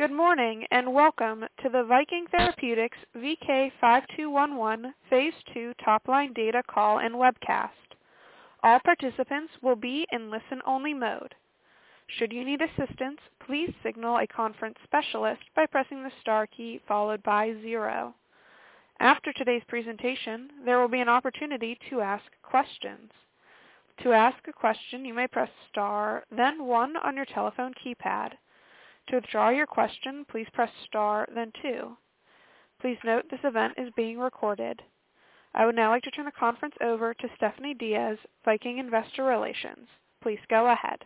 Good morning, and welcome to the Viking Therapeutics VK5211 Phase 2 Top-Line Data Call and Webcast. All participants will be in listen-only mode. Should you need assistance, please signal a conference specialist by pressing the star key followed by 0. After today's presentation, there will be an opportunity to ask questions. To ask a question, you may press star, then 1 on your telephone keypad. To withdraw your question, please press star, then 2. Please note this event is being recorded. I would now like to turn the conference over to Stephanie Diaz, Viking Investor Relations. Please go ahead.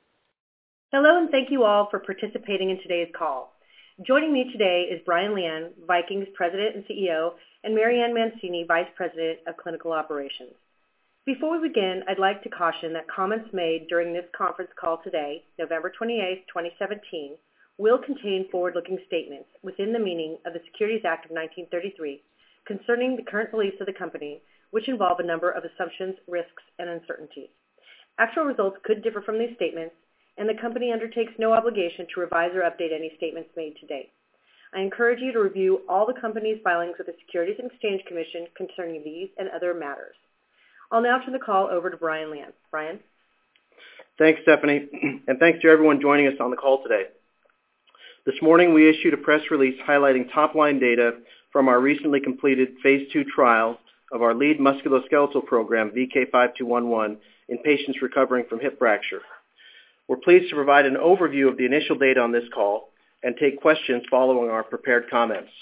Hello, and thank you all for participating in today's call. Joining me today is Brian Lian, Viking's President and CEO, and Marianne Mancini, Vice President of Clinical Operations. Before we begin, I'd like to caution that comments made during this conference call today, November 28, 2017, will contain forward-looking statements within the meaning of the Securities Act of 1933 concerning the current beliefs of the company, which involve a number of assumptions, risks, and uncertainties. Actual results could differ from these statements, and the company undertakes no obligation to revise or update any statements made today. I encourage you to review all the company's filings with the Securities and Exchange Commission concerning these and other matters. I'll now turn the call over to Brian Lian. Brian? Thanks, Stephanie, and thanks to everyone joining us on the call today. This morning, we issued a press release highlighting top-line data from our recently completed Phase 2 trial of our lead musculoskeletal program, VK5211, in patients recovering from hip fracture. We're pleased to provide an overview of the initial data on this call and take questions following our prepared comments.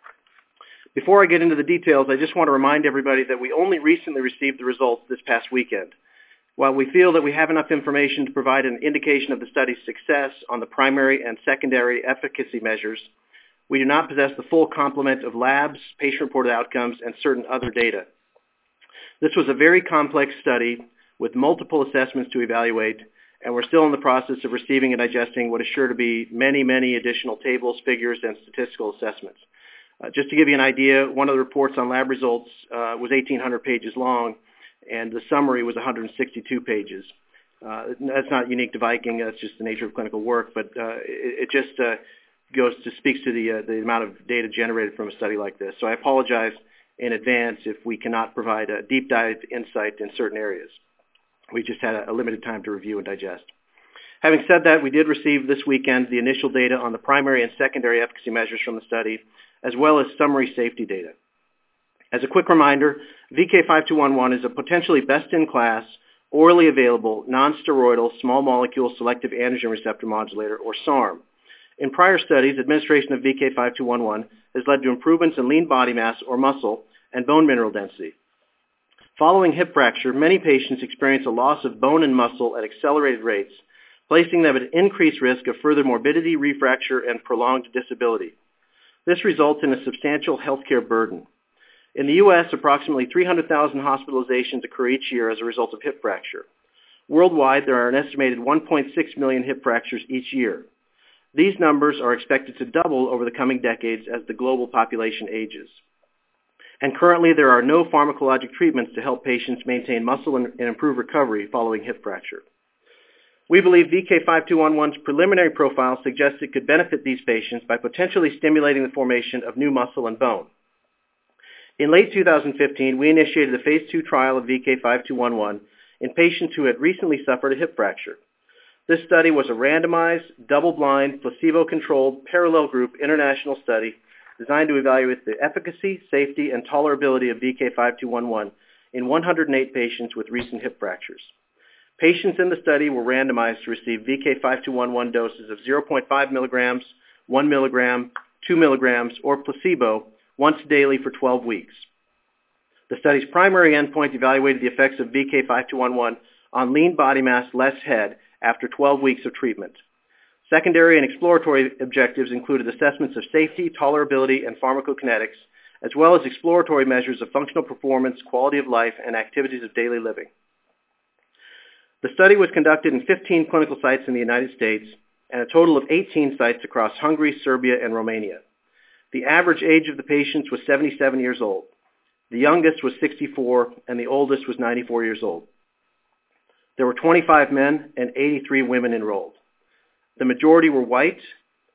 Before I get into the details, I just want to remind everybody that we only recently received the results this past weekend. While we feel that we have enough information to provide an indication of the study's success on the primary and secondary efficacy measures, we do not possess the full complement of labs, patient-reported outcomes, and certain other data. This was a very complex study with multiple assessments to evaluate, and we're still in the process of receiving and digesting what is sure to be many, many additional tables, figures, and statistical assessments. Just to give you an idea, one of the reports on lab results was 1,800 pages long, and the summary was 162 pages. That's not unique to Viking. That's just the nature of clinical work, but it just speaks to the amount of data generated from a study like this. So I apologize in advance if we cannot provide a deep dive insight in certain areas. We just had a limited time to review and digest. Having said that, we did receive this weekend the initial data on the primary and secondary efficacy measures from the study, as well as summary safety data. As a quick reminder, VK5211 is a potentially best-in-class, orally available, non-steroidal, small molecule selective androgen receptor modulator, or SARM. In prior studies, administration of VK5211 has led to improvements in lean body mass or muscle and bone mineral density. Following hip fracture, many patients experience a loss of bone and muscle at accelerated rates, placing them at increased risk of further morbidity, refracture, and prolonged disability. This results in a substantial healthcare burden. In the U.S., approximately 300,000 hospitalizations occur each year as a result of hip fracture. Worldwide, there are an estimated 1.6 million hip fractures each year. These numbers are expected to double over the coming decades as the global population ages. And currently, there are no pharmacologic treatments to help patients maintain muscle and improve recovery following hip fracture. We believe VK5211's preliminary profile suggests it could benefit these patients by potentially stimulating the formation of new muscle and bone. In late 2015, we initiated a Phase 2 trial of VK5211 in patients who had recently suffered a hip fracture. This study was a randomized, double-blind, placebo-controlled, parallel group international study designed to evaluate the efficacy, safety, and tolerability of VK5211 in 108 patients with recent hip fractures. Patients in the study were randomized to receive VK5211 doses of 0.5 milligrams, 1 milligram, 2 milligrams, or placebo once daily for 12 weeks. The study's primary endpoint evaluated the effects of VK5211 on lean body mass, less head, after 12 weeks of treatment. Secondary and exploratory objectives included assessments of safety, tolerability, and pharmacokinetics, as well as exploratory measures of functional performance, quality of life, and activities of daily living. The study was conducted in 15 clinical sites in the United States and a total of 18 sites across Hungary, Serbia, and Romania. The average age of the patients was 77 years old. The youngest was 64, and the oldest was 94 years old. There were 25 men and 83 women enrolled. The majority were white,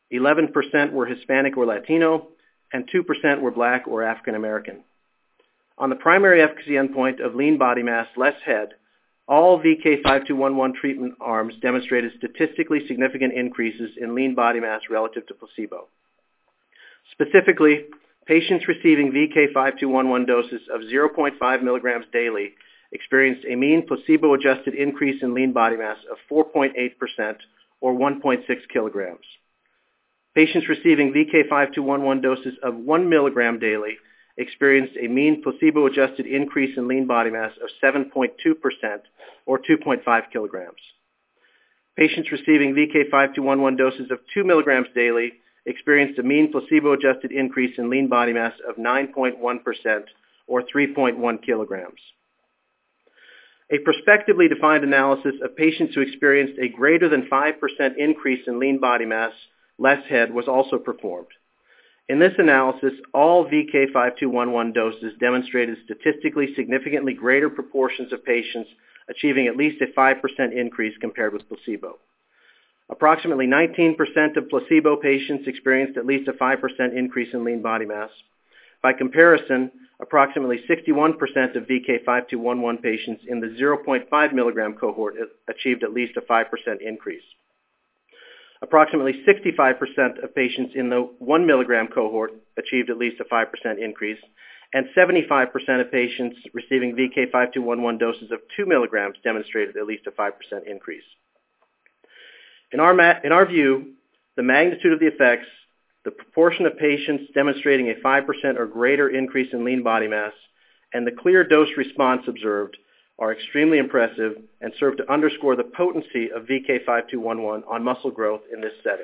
11% were Hispanic or Latino, and 2% were Black or African American. On the primary efficacy endpoint of lean body mass, less head, all VK5211 treatment arms demonstrated statistically significant increases in lean body mass relative to placebo. Specifically, patients receiving VK5211 doses of 0.5 milligrams daily experienced a mean placebo-adjusted increase in lean body mass of 4.8% or 1.6 kilograms. Patients receiving VK5211 doses of 1 milligram daily experienced a mean placebo-adjusted increase in lean body mass of 7.2% or 2.5 kilograms. Patients receiving VK5211 doses of 2 milligrams daily experienced a mean placebo-adjusted increase in lean body mass of 9.1% or 3.1 kilograms. A prospectively defined analysis of patients who experienced a greater than 5% increase in lean body mass, less head, was also performed. In this analysis, all VK5211 doses demonstrated statistically significantly greater proportions of patients achieving at least a 5% increase compared with placebo. Approximately 19% of placebo patients experienced at least a 5% increase in lean body mass. By comparison, approximately 61% of VK5211 patients in the 0.5 milligram cohort achieved at least a 5% increase. Approximately 65% of patients in the 1 milligram cohort achieved at least a 5% increase, and 75% of patients receiving VK5211 doses of 2 milligrams demonstrated at least a 5% increase. In our view, the magnitude of the effects, the proportion of patients demonstrating a 5% or greater increase in lean body mass, and the clear dose response observed are extremely impressive and serve to underscore the potency of VK5211 on muscle growth in this setting.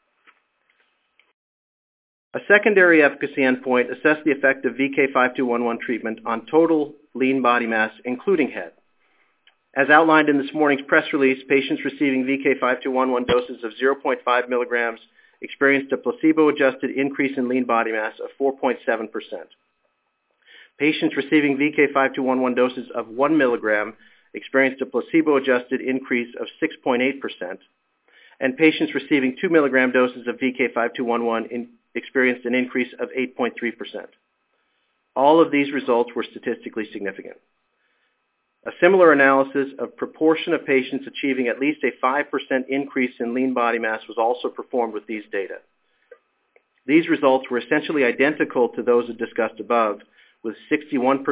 A secondary efficacy endpoint assessed the effect of VK5211 treatment on total lean body mass, including head. As outlined in this morning's press release, patients receiving VK5211 doses of 0.5 milligrams experienced a placebo-adjusted increase in lean body mass of 4.7%. Patients receiving VK5211 doses of 1 milligram experienced a placebo-adjusted increase of 6.8%, and patients receiving 2 milligram doses of VK5211 experienced an increase of 8.3%. All of these results were statistically significant. A similar analysis of proportion of patients achieving at least a 5% increase in lean body mass was also performed with these data. These results were essentially identical to those discussed above, with 61%,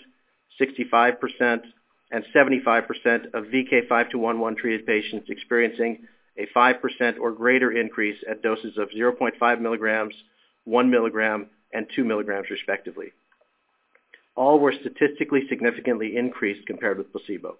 65%, and 75% of VK5211 treated patients experiencing a 5% or greater increase at doses of 0.5 milligrams, 1 milligram, and 2 milligrams respectively. All were statistically significantly increased compared with placebo.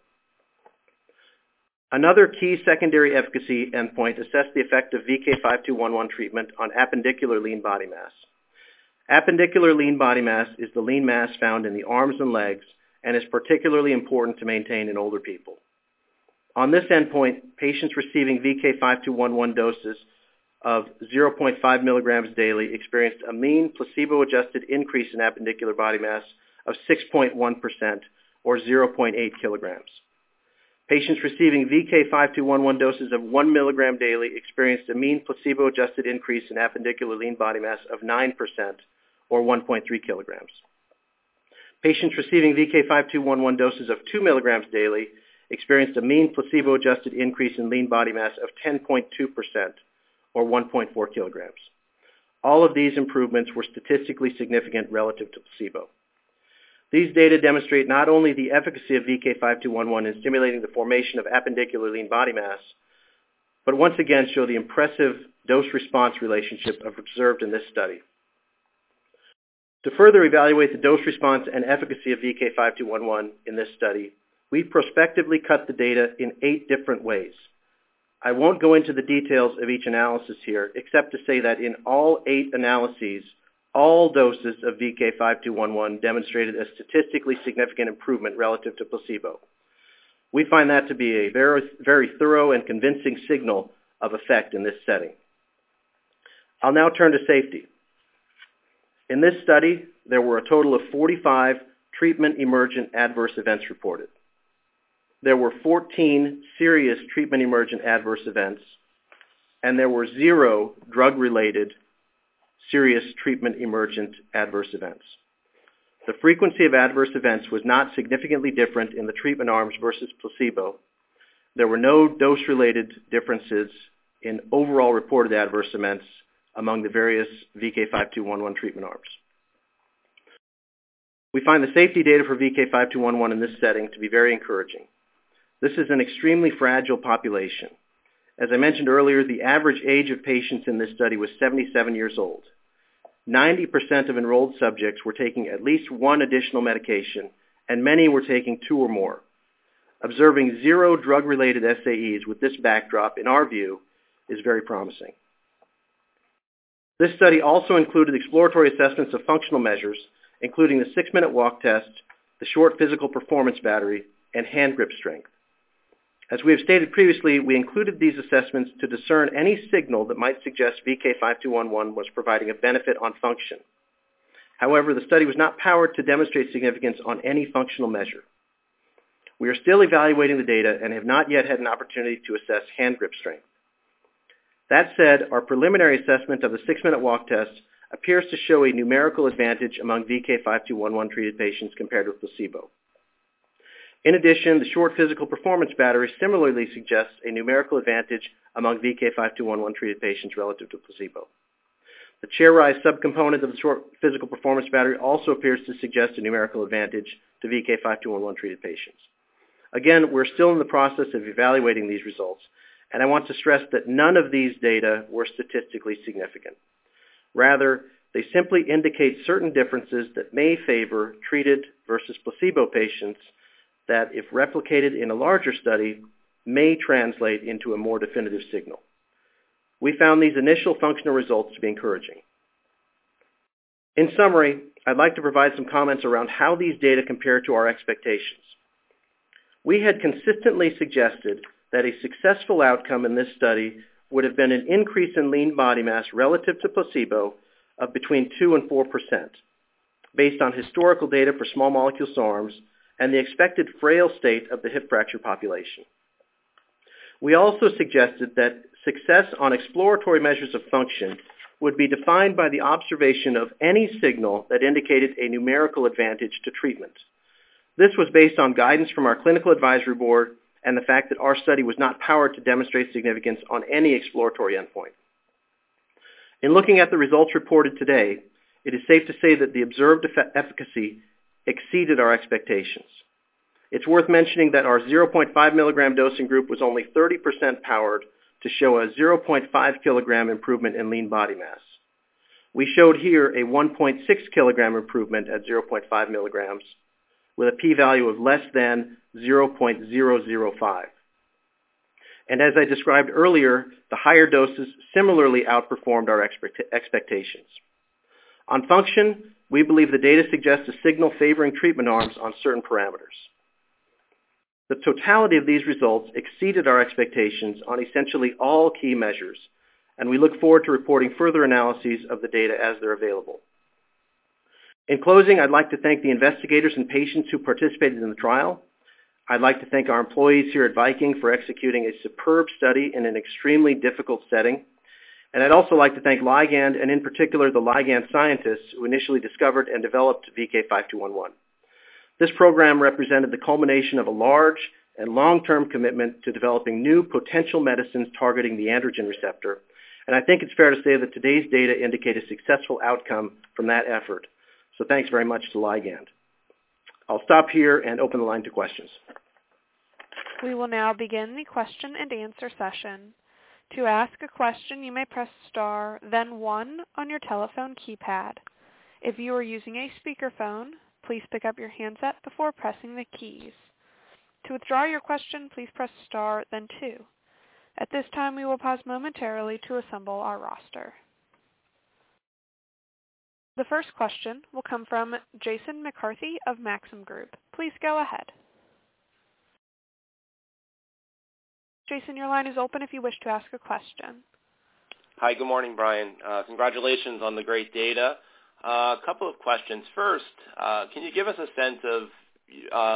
Another key secondary efficacy endpoint assessed the effect of VK5211 treatment on appendicular lean body mass. Appendicular lean body mass is the lean mass found in the arms and legs and is particularly important to maintain in older people. On this endpoint, patients receiving VK5211 doses of 0.5 milligrams daily experienced a mean placebo-adjusted increase in appendicular body mass of 6.1% or 0.8 kilograms. Patients receiving VK5211 doses of 1 milligram daily experienced a mean placebo-adjusted increase in appendicular lean body mass of 9% or 1.3 kilograms. Patients receiving VK5211 doses of 2 milligrams daily experienced a mean placebo-adjusted increase in lean body mass of 10.2% or 1.4 kilograms. All of these improvements were statistically significant relative to placebo. These data demonstrate not only the efficacy of VK5211 in stimulating the formation of appendicular lean body mass, but once again show the impressive dose-response relationship observed in this study. To further evaluate the dose response and efficacy of VK5211 in this study, we prospectively cut the data in 8 different ways. I won't go into the details of each analysis here, except to say that in all 8 analyses, all doses of VK5211 demonstrated a statistically significant improvement relative to placebo. We find that to be a very, very thorough and convincing signal of effect in this setting. I'll now turn to safety. In this study, there were a total of 45 treatment-emergent adverse events reported. There were 14 serious treatment-emergent adverse events, and there were 0 drug-related serious treatment emergent adverse events. The frequency of adverse events was not significantly different in the treatment arms versus placebo. There were no dose-related differences in overall reported adverse events among the various VK5211 treatment arms. We find the safety data for VK5211 in this setting to be very encouraging. This is an extremely fragile population. As I mentioned earlier, the average age of patients in this study was 77 years old. 90% of enrolled subjects were taking at least 1 additional medication, and many were taking 2 or more. Observing 0 drug-related SAEs with this backdrop, in our view, is very promising. This study also included exploratory assessments of functional measures, including the 6-minute walk test, the short physical performance battery, and hand grip strength. As we have stated previously, we included these assessments to discern any signal that might suggest VK5211 was providing a benefit on function. However, the study was not powered to demonstrate significance on any functional measure. We are still evaluating the data and have not yet had an opportunity to assess hand grip strength. That said, our preliminary assessment of the 6-minute walk test appears to show a numerical advantage among VK5211 treated patients compared with placebo. In addition, the short physical performance battery similarly suggests a numerical advantage among VK5211 treated patients relative to placebo. The chair rise subcomponent of the short physical performance battery also appears to suggest a numerical advantage to VK5211 treated patients. Again, we're still in the process of evaluating these results, and I want to stress that none of these data were statistically significant. Rather, they simply indicate certain differences that may favor treated versus placebo patients that, if replicated in a larger study, may translate into a more definitive signal. We found these initial functional results to be encouraging. In summary, I'd like to provide some comments around how these data compare to our expectations. We had consistently suggested that a successful outcome in this study would have been an increase in lean body mass relative to placebo of between 2 and 4%, based on historical data for small molecule SARMs and the expected frail state of the hip fracture population. We also suggested that success on exploratory measures of function would be defined by the observation of any signal that indicated a numerical advantage to treatment. This was based on guidance from our clinical advisory board and the fact that our study was not powered to demonstrate significance on any exploratory endpoint. In looking at the results reported today, it is safe to say that the observed efficacy exceeded our expectations. It's worth mentioning that our 0.5 milligram dosing group was only 30% powered to show a 0.5 kilogram improvement in lean body mass. We showed here a 1.6 kilogram improvement at 0.5 milligrams with a p-value of less than 0.005. And as I described earlier, the higher doses similarly outperformed our expectations. On function, we believe the data suggests a signal favoring treatment arms on certain parameters. The totality of these results exceeded our expectations on essentially all key measures, and we look forward to reporting further analyses of the data as they're available. In closing, I'd like to thank the investigators and patients who participated in the trial. I'd like to thank our employees here at Viking for executing a superb study in an extremely difficult setting. And I'd also like to thank Ligand, and in particular the Ligand scientists who initially discovered and developed VK5211. This program represented the culmination of a large and long-term commitment to developing new potential medicines targeting the androgen receptor, and I think it's fair to say that today's data indicate a successful outcome from that effort. So thanks very much to Ligand. I'll stop here and open the line to questions. We will now begin the question and answer session. To ask a question, you may press star, then 1 on your telephone keypad. If you are using a speakerphone, please pick up your handset before pressing the keys. To withdraw your question, please press star, then 2. At this time, we will pause momentarily to assemble our roster. The first question will come from Jason McCarthy of Maxim Group. Please go ahead. Jason, your line is open if you wish to ask a question. Hi, good morning, Brian. Congratulations on the great data. A couple of questions. First, can you give us a sense of,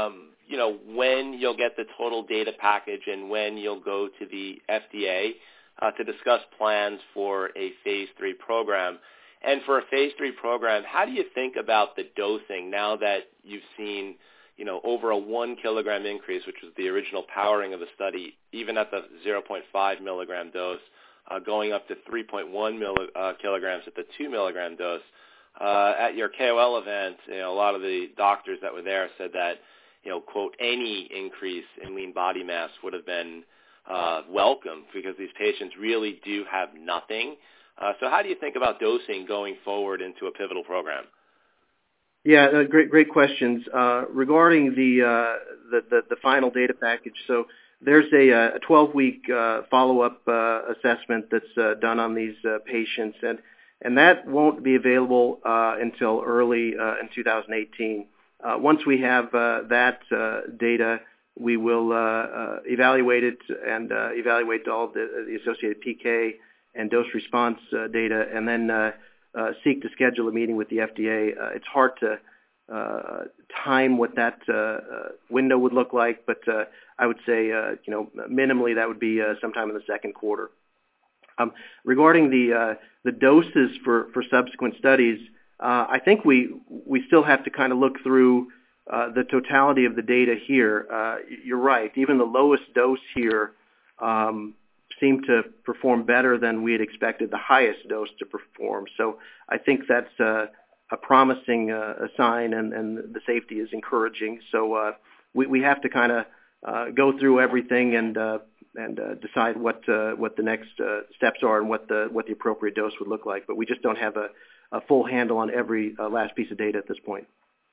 when you'll get the total data package and when you'll go to the FDA to discuss plans for a phase 3 program. And for a phase 3 program, how do you think about the dosing now that you've seen, over a 1 kilogram increase, which was the original powering of the study, even at the 0.5 milligram dose, going up to 3.1 kilograms at the 2 milligram dose? At your KOL event, a lot of the doctors that were there said that, quote, any increase in lean body mass would have been welcome because these patients really do have nothing. So how do you think about dosing going forward into a pivotal program? Yeah, great questions. Regarding the final data package, so there's a 12-week follow-up assessment that's done on these patients, and that won't be available until early in 2018. Once we have that data, we will evaluate it and evaluate all the associated PK and dose response data, and then seek to schedule a meeting with the FDA. It's hard to time what that window would look like, but I would say, minimally that would be sometime in the second quarter. Regarding the doses for subsequent studies, I think we still have to kind of look through the totality of the data here. You're right. Even the lowest dose here seemed to perform better than we had expected the highest dose to perform. So I think that's a promising sign, and the safety is encouraging. So we have to kind of go through everything and decide what the next steps are and what the appropriate dose would look like. But we just don't have a full handle on every last piece of data at this point.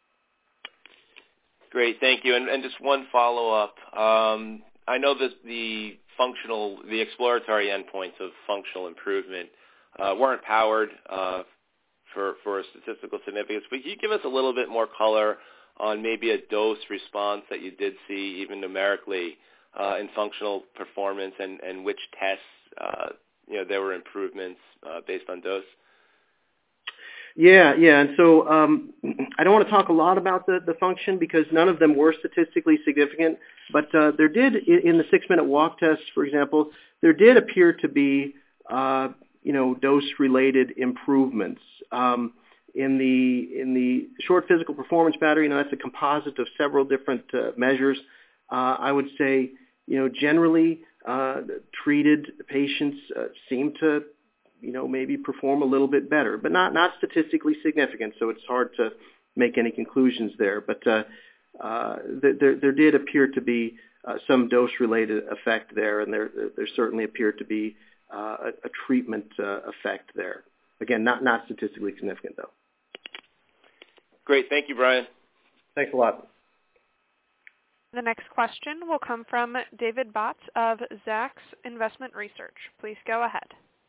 Great, thank you. And just one follow-up. I know that the exploratory endpoints of functional improvement weren't powered for a statistical significance. But can you give us a little bit more color on maybe a dose response that you did see, even numerically, in functional performance, and which tests there were improvements based on dose? Yeah, and so I don't want to talk a lot about the function because none of them were statistically significant, but there did, in the 6-minute walk test, for example, there did appear to be, dose-related improvements. In the short physical performance battery, that's a composite of several different measures. I would say, generally treated patients seem to maybe perform a little bit better, but not statistically significant, so it's hard to make any conclusions there. But there did appear to be some dose-related effect there, and there certainly appeared to be a treatment effect there. Again, not statistically significant, though. Great. Thank you, Brian. Thanks a lot. The next question will come from David Botts of Zacks Investment Research. Please go ahead.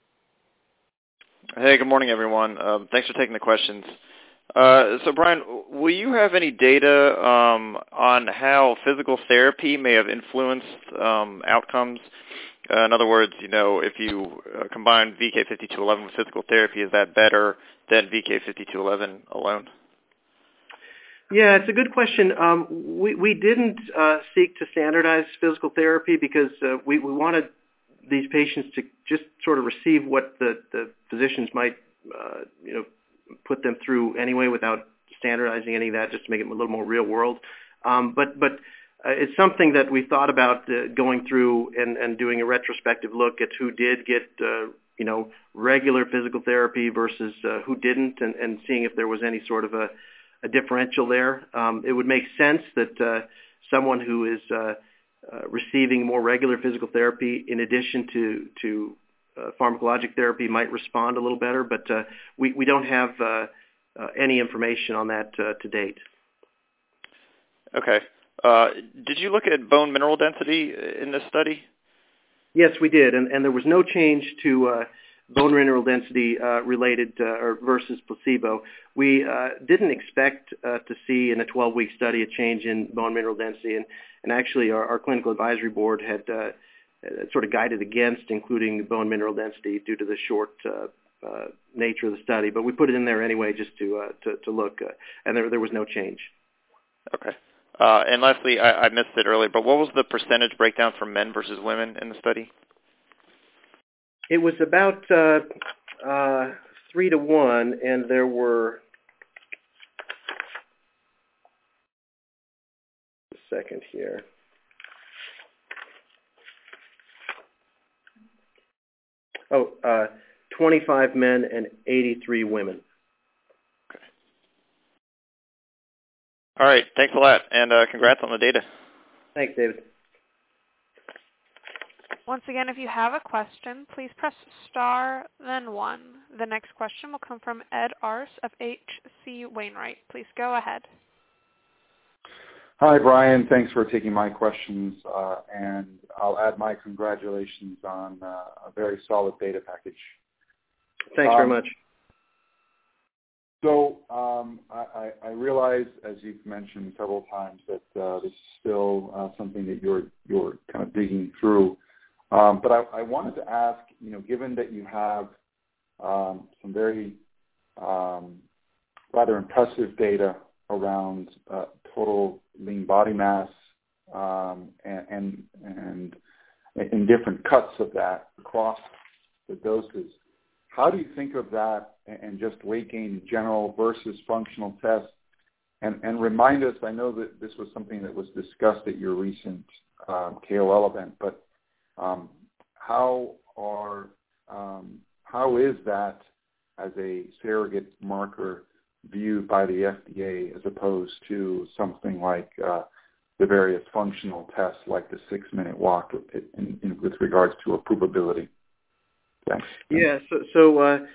Hey, good morning, everyone. Thanks for taking the questions. So, Brian, will you have any data on how physical therapy may have influenced outcomes? In other words, if you combine VK5211 with physical therapy, is that better than VK5211 alone? Yeah, it's a good question. We didn't seek to standardize physical therapy because we wanted these patients to just sort of receive what the physicians might, put them through anyway without standardizing any of that, just to make it a little more real world. But it's something that we thought about going through and doing a retrospective look at who did get, regular physical therapy versus who didn't, and seeing if there was any sort of a differential there. It would make sense that someone who is receiving more regular physical therapy in addition to pharmacologic therapy might respond a little better, but we don't have any information on that to date. Okay. Did you look at bone mineral density in this study? Yes, we did, and there was no change to bone mineral density related or versus placebo. We didn't expect to see in a 12-week study a change in bone mineral density, and actually our clinical advisory board had sort of guided against including bone mineral density due to the short nature of the study. But we put it in there anyway just to look, and there was no change. Okay. And lastly, I missed it earlier, but what was the percentage breakdown for men versus women in the study? It was about 3-1, and there were, a second here. 25 men and 83 women. Okay. All right. Thanks a lot, and congrats on the data. Thanks, David. Once again, if you have a question, please press star, then 1. The next question will come from Ed Arce of H.C. Wainwright. Please go ahead. Hi, Brian. Thanks for taking my questions, and I'll add my congratulations on a very solid data package. Thanks very much. So I realize, as you've mentioned several times, that this is still something that you're kind of digging through. But I wanted to ask, given that you have some very rather impressive data around total lean body mass and in different cuts of that across the doses, how do you think of that and just weight gain in general versus functional tests? And remind us, I know that this was something that was discussed at your recent KOL event, but how is that as a surrogate marker viewed by the FDA as opposed to something like the various functional tests like the 6-minute walk with regards to approvability? Thanks. Yeah, so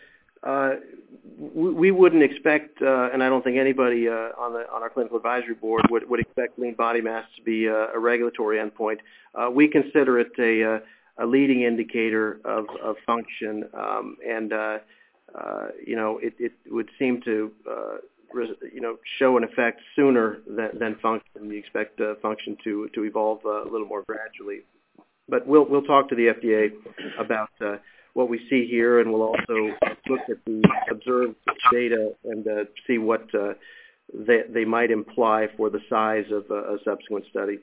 we wouldn't expect, and I don't think anybody on our clinical advisory board would expect lean body mass to be a regulatory endpoint. We consider it a leading indicator of function, and it would seem to show an effect sooner than function. We expect function to evolve a little more gradually. But we'll talk to the FDA about what we see here, and we'll also look at the observed data and see what they might imply for the size of a subsequent study.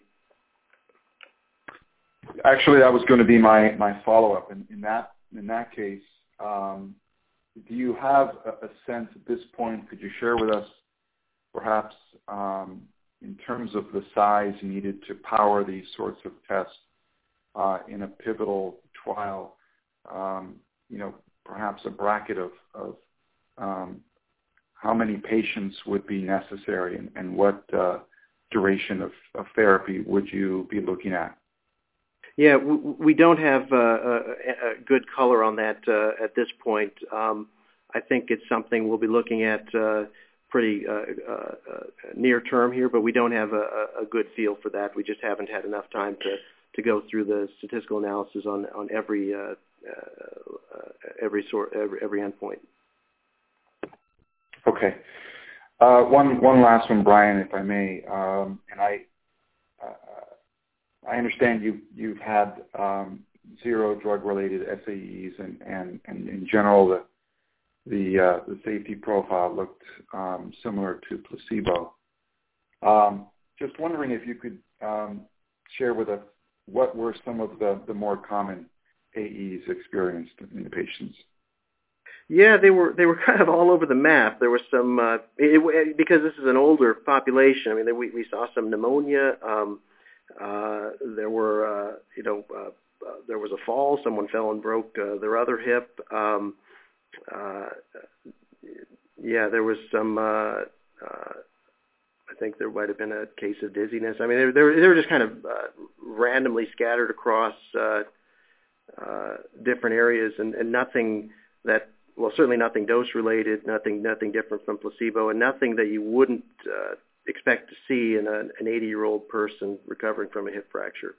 Actually, that was going to be my follow-up. In that case, do you have a sense at this point? Could you share with us, perhaps, in terms of the size needed to power these sorts of tests in a pivotal trial? Perhaps a bracket of how many patients would be necessary, and what duration of therapy would you be looking at? Yeah, we don't have a good color on that at this point. I think it's something we'll be looking at pretty near term here, but we don't have a good feel for that. We just haven't had enough time to go through the statistical analysis on every endpoint. Okay. One last one, Brian, if I may. And I understand you've had 0 drug-related SAEs, and in general the safety profile looked similar to placebo. Just wondering if you could share with us what were some of the more common AEs experienced in the patients. Yeah, they were kind of all over the map. There was some because this is an older population. I mean, we saw some pneumonia. There were there was a fall. Someone fell and broke their other hip. There was some. I think there might have been a case of dizziness. I mean, they were just kind of randomly scattered across different areas, and nothing that, well, certainly nothing dose-related, nothing different from placebo, and nothing that you wouldn't expect to see in an 80-year-old person recovering from a hip fracture.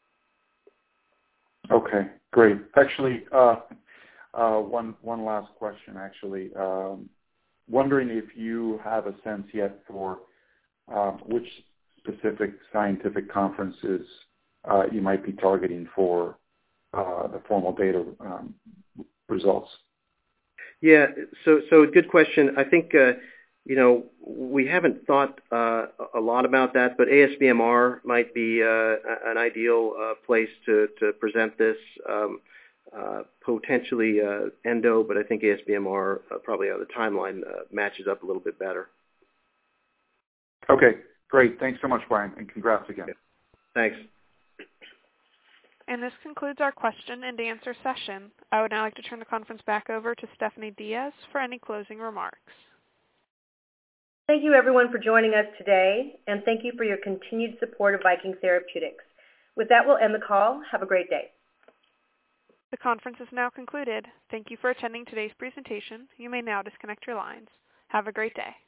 Okay, great. Actually, one last question, actually. Wondering if you have a sense yet for which specific scientific conferences you might be targeting for the formal data results. Yeah, so good question. I think, we haven't thought a lot about that, but ASBMR might be an ideal place to present this. potentially endo, but I think ASBMR probably on the timeline matches up a little bit better. Okay, great. Thanks so much, Brian, and congrats again. Okay. Thanks. And this concludes our question and answer session. I would now like to turn the conference back over to Stephanie Diaz for any closing remarks. Thank you, everyone, for joining us today, and thank you for your continued support of Viking Therapeutics. With that, we'll end the call. Have a great day. The conference is now concluded. Thank you for attending today's presentation. You may now disconnect your lines. Have a great day.